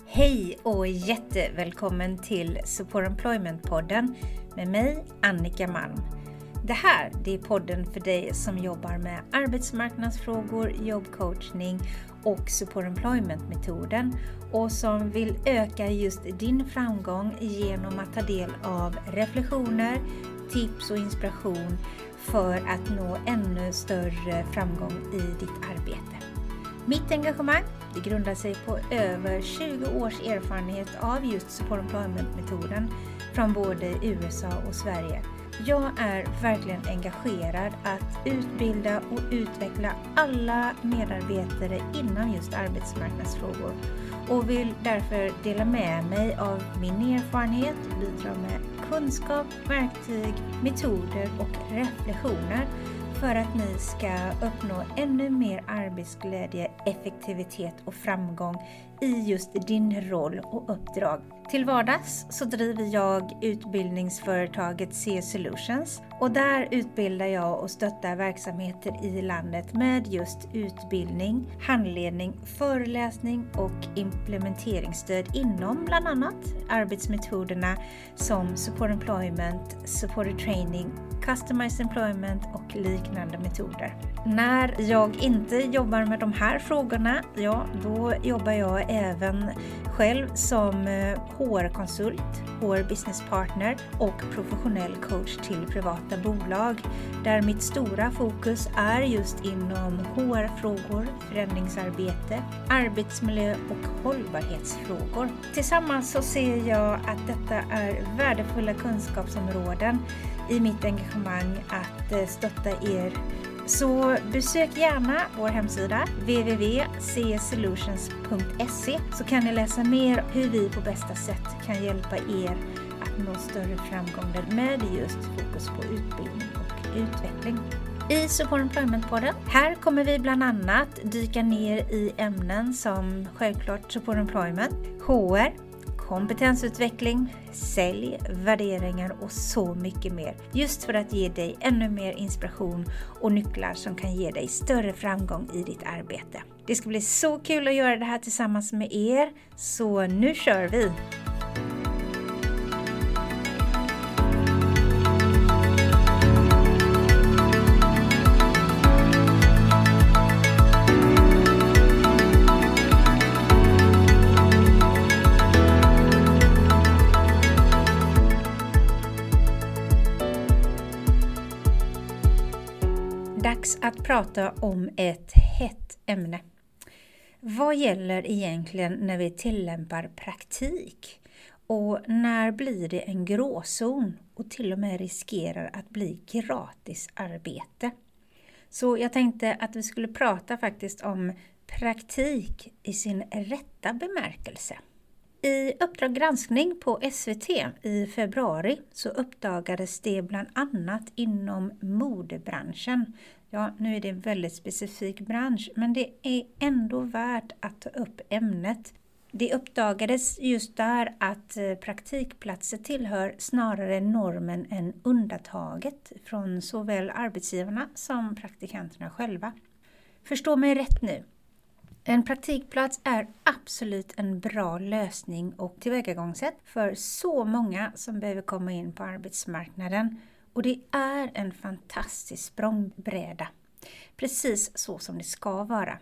Hej och jättevälkommen till Support Employment-podden med mig Annika Malm. Det här är podden för dig som jobbar med arbetsmarknadsfrågor, jobbcoachning och Support Employment-metoden och som vill öka just din framgång genom att ta del av reflektioner, tips och inspiration för att nå ännu större framgång i ditt arbete. Mitt engagemang det grundar sig på över 20 års erfarenhet av just Support Employment-metoden från både USA och Sverige. Jag är verkligen engagerad att utbilda och utveckla alla medarbetare inom just arbetsmarknadsfrågor och vill därför dela med mig av min erfarenhet, bidra med kunskap, verktyg, metoder och reflektioner för att ni ska uppnå ännu mer arbetsglädje, effektivitet och framgång i just din roll och uppdrag. Till vardags så driver jag utbildningsföretaget C Solutions och där utbildar jag och stöttar verksamheter i landet med just utbildning, handledning, föreläsning och implementeringsstöd inom bland annat arbetsmetoderna som Support Employment, Supported Training, Customized Employment och liknande metoder. När jag inte jobbar med de här frågorna, då jobbar jag även själv som HR-konsult, HR-business partner och professionell coach till privata bolag. Där mitt stora fokus är just inom HR-frågor, förändringsarbete, arbetsmiljö och hållbarhetsfrågor. Tillsammans så ser jag att detta är värdefulla kunskapsområden i mitt engagemang att stötta er. Så besök gärna vår hemsida www.csolutions.se så kan ni läsa mer hur vi på bästa sätt kan hjälpa er att nå större framgångar med just fokus på utbildning och utveckling. I Support Employment-podden, här kommer vi bland annat dyka ner i ämnen som självklart Support Employment, HR, kompetensutveckling, sälj, värderingar och så mycket mer. Just för att ge dig ännu mer inspiration och nycklar som kan ge dig större framgång i ditt arbete. Det ska bli så kul att göra det här tillsammans med er, så nu kör vi! Dags att prata om ett hett ämne. Vad gäller egentligen när vi tillämpar praktik? Och när blir det en gråzon och till och med riskerar att bli gratis arbete? Så jag tänkte att vi skulle prata faktiskt om praktik i sin rätta bemärkelse. I Uppdrag granskning på SVT i februari så uppdagades det bland annat inom modebranschen. Ja, nu är det en väldigt specifik bransch, men det är ändå värt att ta upp ämnet. Det uppdagades just där att praktikplatser tillhör snarare normen än undantaget från såväl arbetsgivarna som praktikanterna själva. Förstå mig rätt nu. En praktikplats är absolut en bra lösning och tillvägagångssätt för så många som behöver komma in på arbetsmarknaden. Och det är en fantastisk språngbräda. Precis så som det ska vara.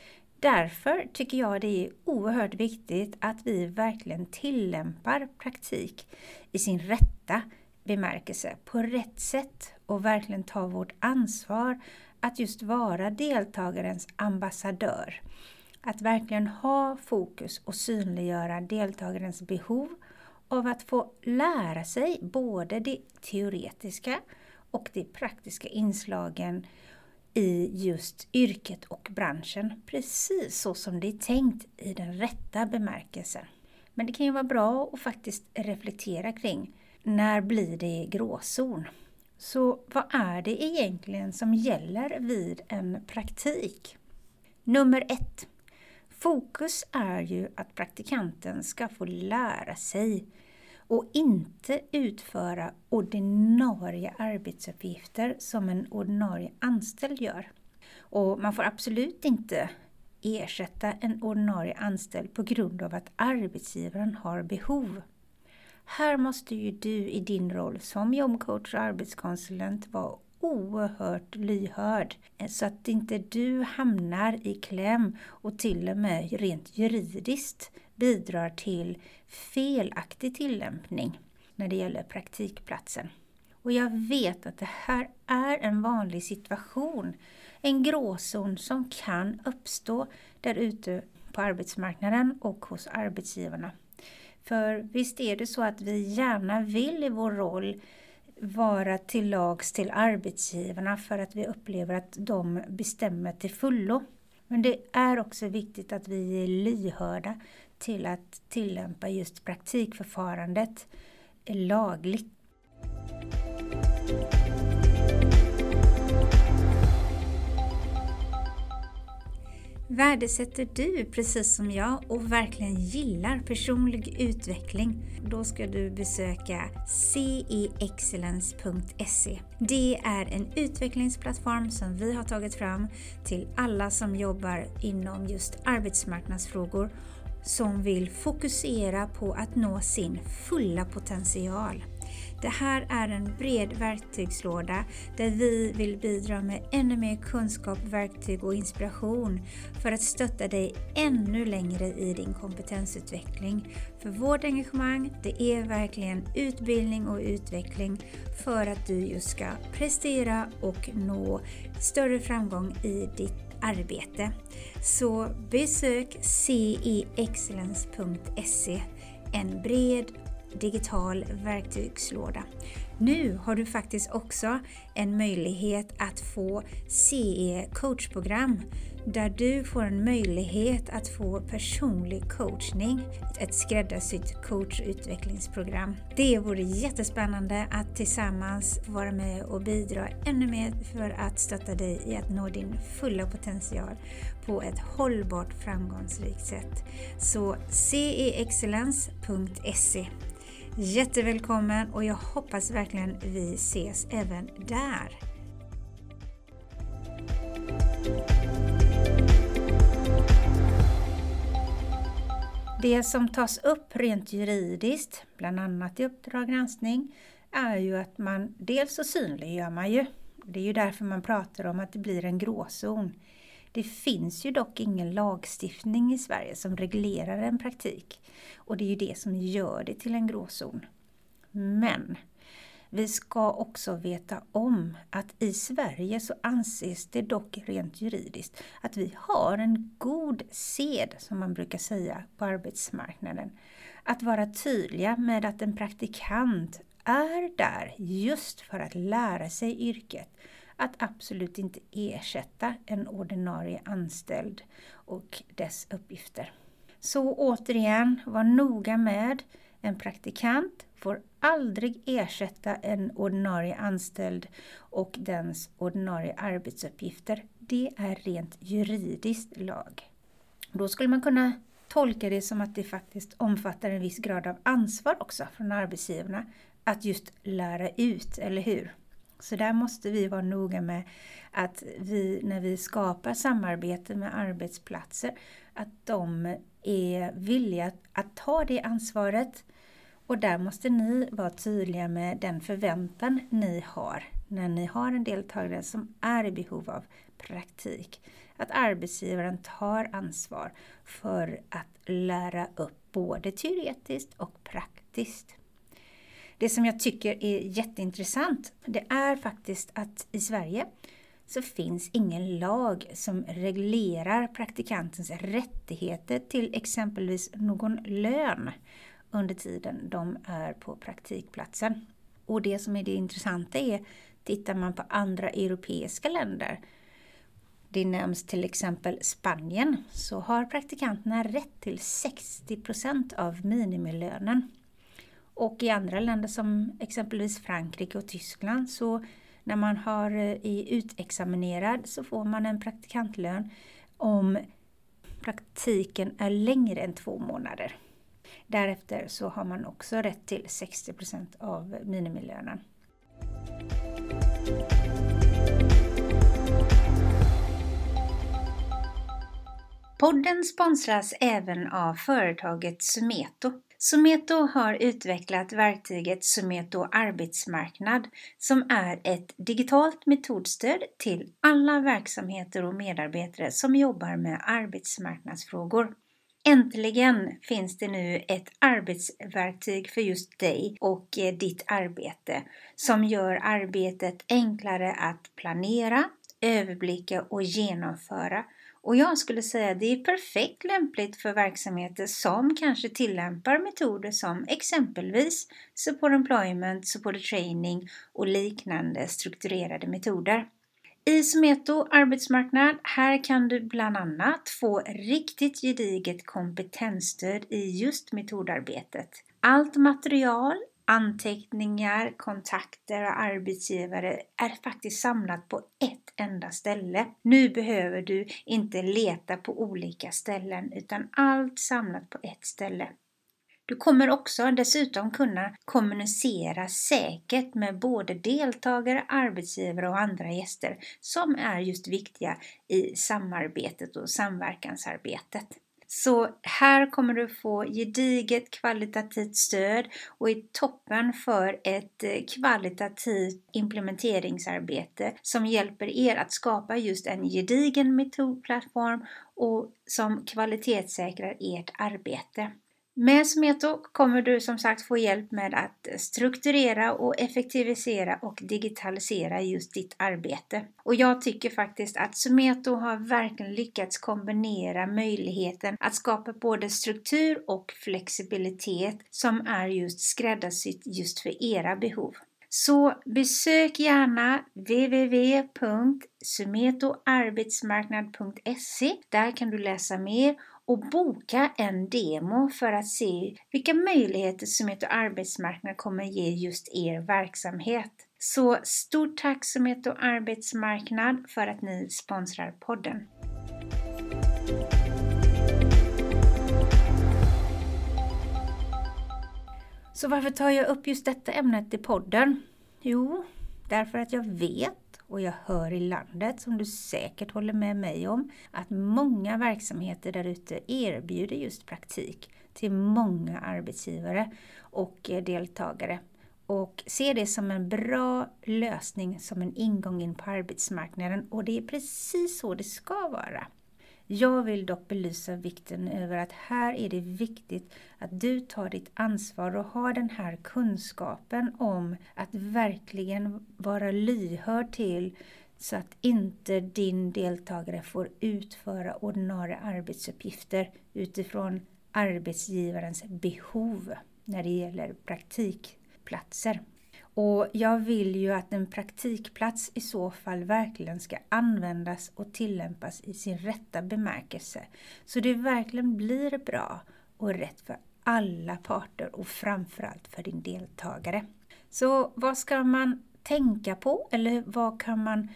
Därför tycker jag det är oerhört viktigt att vi verkligen tillämpar praktik i sin rätta bemärkelse på rätt sätt och verkligen tar vårt ansvar att just vara deltagarens ambassadör. Att verkligen ha fokus och synliggöra deltagarens behov av att få lära sig både de teoretiska och de praktiska inslagen i just yrket och branschen. Precis så som det är tänkt i den rätta bemärkelsen. Men det kan ju vara bra att faktiskt reflektera kring när blir det gråzon. Så vad är det egentligen som gäller vid en praktik? Nummer 1. Fokus är ju att praktikanten ska få lära sig och inte utföra ordinarie arbetsuppgifter som en ordinarie anställd gör. Och man får absolut inte ersätta en ordinarie anställd på grund av att arbetsgivaren har behov. Här måste ju du i din roll som jobbcoach och arbetskonsulent vara oerhört lyhörd så att inte du hamnar i kläm och till och med rent juridiskt bidrar till felaktig tillämpning när det gäller praktikplatsen. Och jag vet att det här är en vanlig situation, en gråzon som kan uppstå där ute på arbetsmarknaden och hos arbetsgivarna. För visst är det så att vi gärna vill i vår roll vara till lags till arbetsgivarna för att vi upplever att de bestämmer till fullo. Men det är också viktigt att vi är lyhörda till att tillämpa just praktikförfarandet lagligt. Värdesätter du precis som jag och verkligen gillar personlig utveckling, då ska du besöka ceexcellence.se. Det är en utvecklingsplattform som vi har tagit fram till alla som jobbar inom just arbetsmarknadsfrågor som vill fokusera på att nå sin fulla potential. Det här är en bred verktygslåda där vi vill bidra med ännu mer kunskap, verktyg och inspiration för att stötta dig ännu längre i din kompetensutveckling. För vårt engagemang, det är verkligen utbildning och utveckling för att du just ska prestera och nå större framgång i ditt arbete. Så besök ceexcellence.se, en bred digital verktygslåda. Nu har du faktiskt också en möjlighet att få CE coachprogram där du får en möjlighet att få personlig coachning, ett skräddarsytt coachutvecklingsprogram. Det vore jättespännande att tillsammans vara med och bidra ännu mer för att stötta dig i att nå din fulla potential på ett hållbart framgångsrikt sätt. Så ceexcellence.se. Jättevälkommen och jag hoppas verkligen vi ses även där. Det som tas upp rent juridiskt, bland annat i Uppdrag granskning, är ju att man dels så synliggör man ju. Det är ju därför man pratar om att det blir en gråzon. Det finns ju dock ingen lagstiftning i Sverige som reglerar en praktik. Och det är ju det som gör det till en gråzon. Men vi ska också veta om att i Sverige så anses det dock rent juridiskt att vi har en god sed, som man brukar säga, på arbetsmarknaden. Att vara tydliga med att en praktikant är där just för att lära sig yrket. Att absolut inte ersätta en ordinarie anställd och dess uppgifter. Så återigen, var noga med, en praktikant får aldrig ersätta en ordinarie anställd och dens ordinarie arbetsuppgifter. Det är rent juridiskt lag. Då skulle man kunna tolka det som att det faktiskt omfattar en viss grad av ansvar också från arbetsgivarna att just lära ut, eller hur? Så där måste vi vara noga med att vi, när vi skapar samarbete med arbetsplatser, att de är villiga att ta det ansvaret. Och där måste ni vara tydliga med den förväntan ni har när ni har en deltagare som är i behov av praktik. Att arbetsgivaren tar ansvar för att lära upp både teoretiskt och praktiskt. Det som jag tycker är jätteintressant, det är faktiskt att i Sverige så finns ingen lag som reglerar praktikantens rättigheter till exempelvis någon lön under tiden de är på praktikplatsen. Och det som är det intressanta är, tittar man på andra europeiska länder, det nämns till exempel Spanien, så har praktikanterna rätt till 60% av minimilönen. Och i andra länder som exempelvis Frankrike och Tyskland, så när man är utexaminerad så får man en praktikantlön om praktiken är längre än 2 månader. Därefter så har man också rätt till 60% av minimilönen. Podden sponsras även av företaget Sumeto. Sumeto har utvecklat verktyget Sumeto Arbetsmarknad som är ett digitalt metodstöd till alla verksamheter och medarbetare som jobbar med arbetsmarknadsfrågor. Äntligen finns det nu ett arbetsverktyg för just dig och ditt arbete som gör arbetet enklare att planera, överblicka och genomföra. Och jag skulle säga att det är perfekt lämpligt för verksamheter som kanske tillämpar metoder som exempelvis support employment, support training och liknande strukturerade metoder. I Sumeto Arbetsmarknad, här kan du bland annat få riktigt gediget kompetensstöd i just metodarbetet. Allt material, anteckningar, kontakter och arbetsgivare är faktiskt samlat på ett enda ställe. Nu behöver du inte leta på olika ställen utan allt samlat på ett ställe. Du kommer också dessutom kunna kommunicera säkert med både deltagare, arbetsgivare och andra gäster som är just viktiga i samarbetet och samverkansarbetet. Så här kommer du få gediget kvalitativt stöd och i toppen för ett kvalitativt implementeringsarbete som hjälper er att skapa just en gedigen metodplattform och som kvalitetssäkrar ert arbete. Med Sumeto kommer du som sagt få hjälp med att strukturera och effektivisera och digitalisera just ditt arbete. Och jag tycker faktiskt att Sumeto har verkligen lyckats kombinera möjligheten att skapa både struktur och flexibilitet som är just skräddarsytt just för era behov. Så besök gärna www.sumetoarbetsmarknad.se. Där kan du läsa mer och boka en demo för att se vilka möjligheter Sumeto Arbetsmarknad kommer ge just er verksamhet. Så stort tack Sumeto Arbetsmarknad för att ni sponsrar podden. Så varför tar jag upp just detta ämnet i podden? Jo, därför att jag vet och jag hör i landet, som du säkert håller med mig om, att många verksamheter där ute erbjuder just praktik till många arbetsgivare och deltagare. Och ser det som en bra lösning, som en ingång in på arbetsmarknaden, och det är precis så det ska vara. Jag vill dock belysa vikten över att här är det viktigt att du tar ditt ansvar och har den här kunskapen om att verkligen vara lyhörd till så att inte din deltagare får utföra ordinarie arbetsuppgifter utifrån arbetsgivarens behov när det gäller praktikplatser. Och jag vill ju att en praktikplats i så fall verkligen ska användas och tillämpas i sin rätta bemärkelse. Så det verkligen blir bra och rätt för alla parter och framförallt för din deltagare. Så vad ska man tänka på eller vad kan man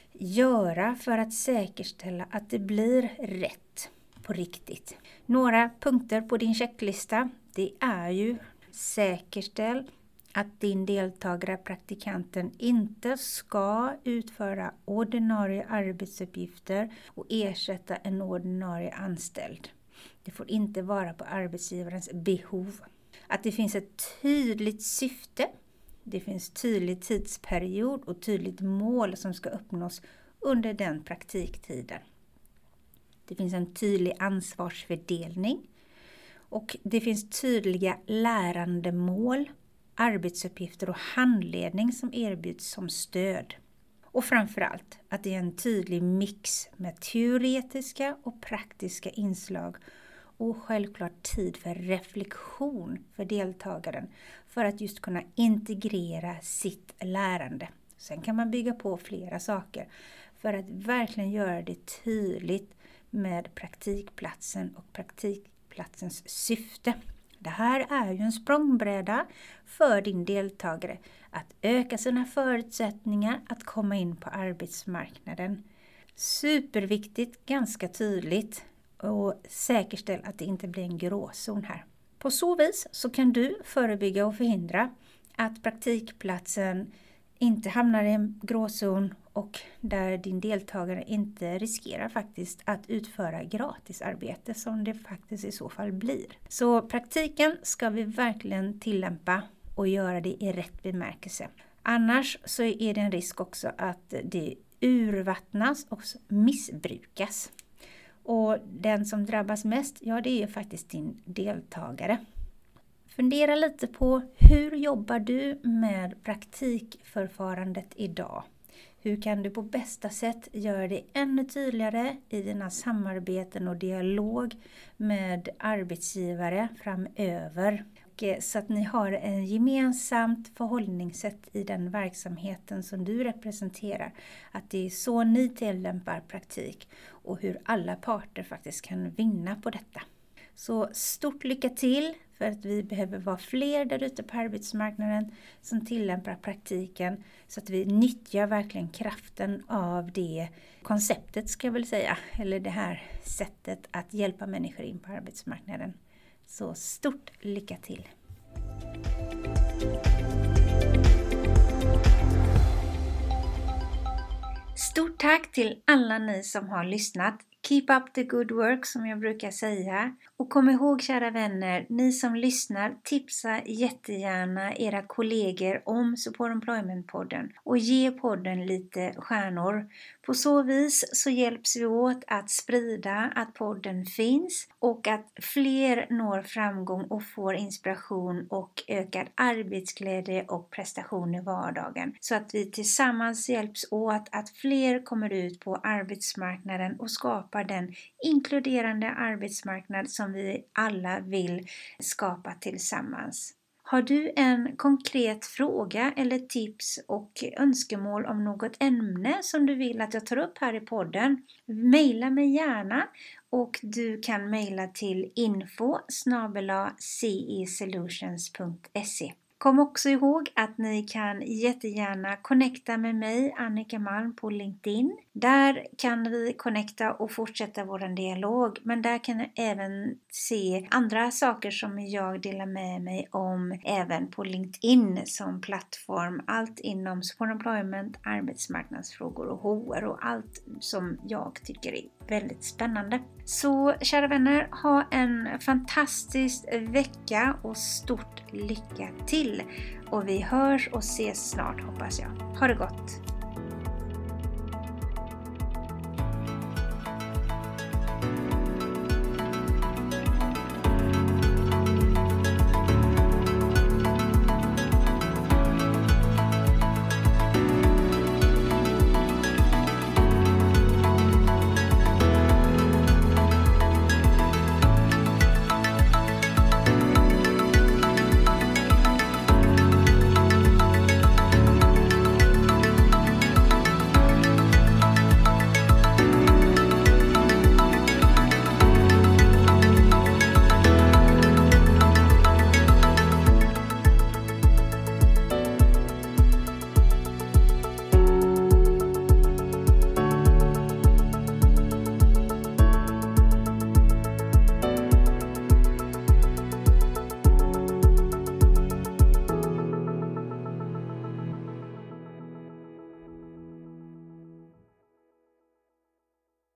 göra för att säkerställa att det blir rätt på riktigt? Några punkter på din checklista, det är ju säkerställ att din deltagare, praktikanten, inte ska utföra ordinarie arbetsuppgifter och ersätta en ordinarie anställd. Det får inte vara på arbetsgivarens behov. Att det finns ett tydligt syfte, det finns tydlig tidsperiod och tydligt mål som ska uppnås under den praktiktiden. Det finns en tydlig ansvarsfördelning och det finns tydliga lärandemål, arbetsuppgifter och handledning som erbjuds som stöd. Och framförallt att det är en tydlig mix med teoretiska och praktiska inslag och självklart tid för reflektion för deltagaren för att just kunna integrera sitt lärande. Sen kan man bygga på flera saker för att verkligen göra det tydligt med praktikplatsen och praktikplatsens syfte. Det här är ju en språngbräda för din deltagare att öka sina förutsättningar att komma in på arbetsmarknaden. Superviktigt, ganska tydligt och säkerställ att det inte blir en gråzon här. På så vis så kan du förebygga och förhindra att praktikplatsen inte hamnar i en gråzon och där din deltagare inte riskerar faktiskt att utföra gratisarbete som det faktiskt i så fall blir. Så praktiken ska vi verkligen tillämpa och göra det i rätt bemärkelse. Annars så är det en risk också att det urvattnas och missbrukas. Och den som drabbas mest, ja det är faktiskt din deltagare. Fundera lite på hur jobbar du med praktikförfarandet idag? Hur kan du på bästa sätt göra det ännu tydligare i dina samarbeten och dialog med arbetsgivare framöver? Så att ni har en gemensamt förhållningssätt i den verksamheten som du representerar. Att det är så ni tillämpar praktik och hur alla parter faktiskt kan vinna på detta. Så stort lycka till, för att vi behöver vara fler där ute på arbetsmarknaden som tillämpar praktiken så att vi nyttjar verkligen kraften av det konceptet ska jag väl säga, eller det här sättet att hjälpa människor in på arbetsmarknaden. Så stort lycka till! Stort tack till alla ni som har lyssnat. Keep up the good work som jag brukar säga. Och kom ihåg kära vänner, ni som lyssnar, tipsa jättegärna era kollegor om Support Employment-podden. Och ge podden lite stjärnor. På så vis så hjälps vi åt att sprida att podden finns. Och att fler når framgång och får inspiration och ökad arbetsglädje och prestation i vardagen. Så att vi tillsammans hjälps åt att fler kommer ut på arbetsmarknaden och skapar den inkluderande arbetsmarknad som vi alla vill skapa tillsammans. Har du en konkret fråga eller tips och önskemål om något ämne som du vill att jag tar upp här i podden? Maila mig gärna och du kan mejla till info@cesolutions.se. Kom också ihåg att ni kan jättegärna connecta med mig, Annika Malm, på LinkedIn. Där kan vi connecta och fortsätta vår dialog. Men där kan ni även se andra saker som jag delar med mig om även på LinkedIn som plattform. Allt inom support employment, arbetsmarknadsfrågor och HR och allt som jag tycker är väldigt spännande. Så kära vänner, ha en fantastisk vecka och stort lycka till. Och vi hörs och ses snart hoppas jag. Ha det gott!